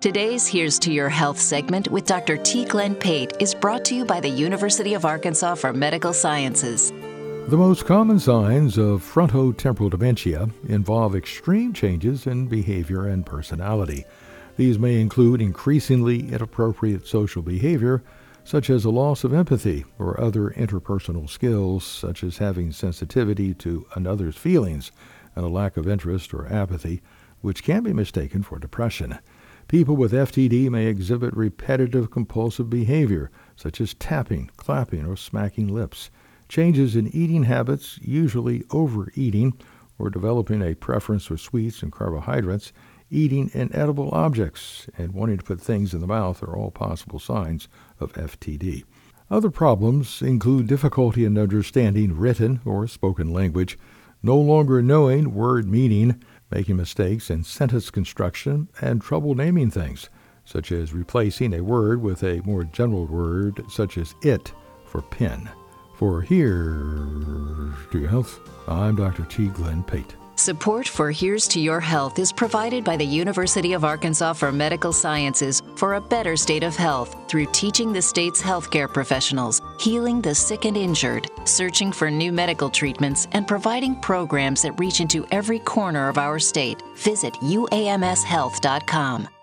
Today's Here's to Your Health segment with Dr. T. Glenn Pate is brought to you by the University of Arkansas for Medical Sciences. The most common signs of frontotemporal dementia involve extreme changes in behavior and personality. These may include increasingly inappropriate social behavior, such as a loss of empathy or other interpersonal skills, such as having sensitivity to another's feelings, and a lack of interest or apathy, which can be mistaken for depression. People with FTD may exhibit repetitive compulsive behavior, such as tapping, clapping, or smacking lips. Changes in eating habits, usually overeating, or developing a preference for sweets and carbohydrates, eating inedible objects, and wanting to put things in the mouth are all possible signs of FTD. Other problems include difficulty in understanding written or spoken language, no longer knowing word meaning, making mistakes in sentence construction, and trouble naming things, such as replacing a word with a more general word such as it for pen. For Here's to Your Health, I'm Dr. T. Glenn Pate. Support for Here's to Your Health is provided by the University of Arkansas for Medical Sciences for a better state of health through teaching the state's healthcare professionals, healing the sick and injured, searching for new medical treatments, and providing programs that reach into every corner of our state. Visit uamshealth.com.